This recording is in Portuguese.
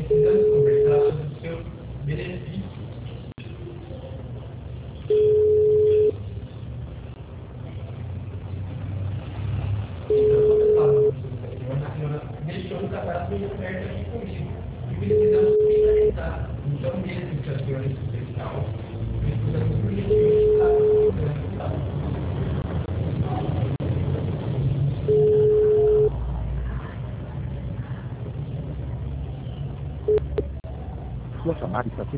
precisamos conversar sobre os seus benefícios. Então, como eu estava falando aqui, a senhora deixou o cadastro em aberto aqui comigo e precisamos finalizar. Então, mesmo que a senhora esteja especial, precisamos preencher o cadastro. Sua chamada está sendo